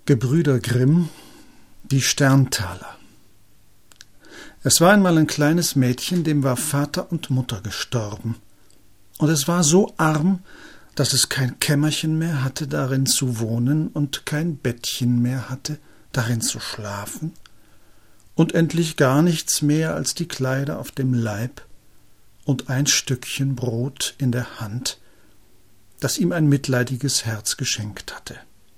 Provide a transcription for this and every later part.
Gebrüder Grimm, die Sterntaler. Es war einmal ein kleines Mädchen, dem war Vater und Mutter gestorben. Und es war so arm, dass es kein Kämmerchen mehr hatte, darin zu wohnen, und kein Bettchen mehr hatte, darin zu schlafen, und endlich gar nichts mehr als die Kleider auf dem Leib und ein Stückchen Brot in der Hand, das ihm ein mitleidiges Herz geschenkt hatte.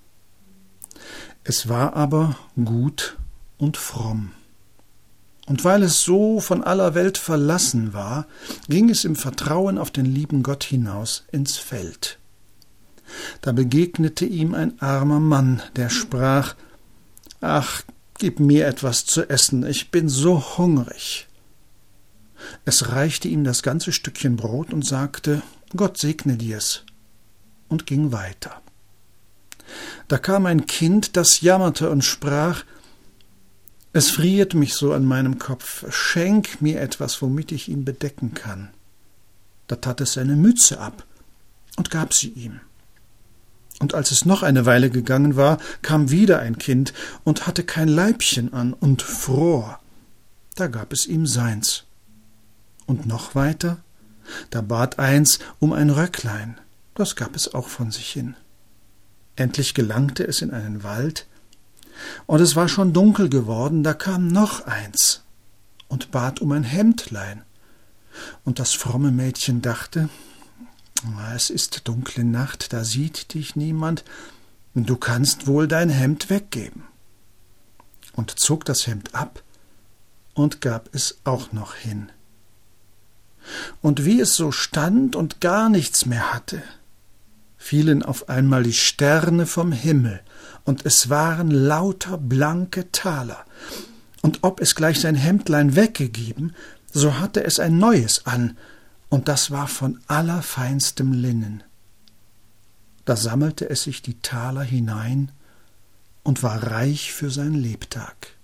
Es war aber gut und fromm. Und weil es so von aller Welt verlassen war, ging es im Vertrauen auf den lieben Gott hinaus ins Feld. Da begegnete ihm ein armer Mann, der sprach: »Ach, gib mir etwas zu essen, ich bin so hungrig.« Es reichte ihm das ganze Stückchen Brot und sagte: »Gott segne dir's«, und ging weiter. Da kam ein Kind, das jammerte und sprach: »Es friert mich so an meinem Kopf, schenk mir etwas, womit ich ihn bedecken kann.« Da tat es seine Mütze ab und gab sie ihm. Und als es noch eine Weile gegangen war, kam wieder ein Kind und hatte kein Leibchen an und fror. Da gab es ihm seins. Und noch weiter, da bat eins um ein Röcklein, das gab es auch von sich hin. Endlich gelangte es in einen Wald, und es war schon dunkel geworden, da kam noch eins und bat um ein Hemdlein. Und das fromme Mädchen dachte: »Es ist dunkle Nacht, da sieht dich niemand, du kannst wohl dein Hemd weggeben.« Und zog das Hemd ab und gab es auch noch hin. Und wie es so stand und gar nichts mehr hatte, fielen auf einmal die Sterne vom Himmel, und es waren lauter blanke Taler. Und ob es gleich sein Hemdlein weggegeben, so hatte es ein neues an, und das war von allerfeinstem Linnen. Da sammelte es sich die Taler hinein und war reich für sein Lebtag.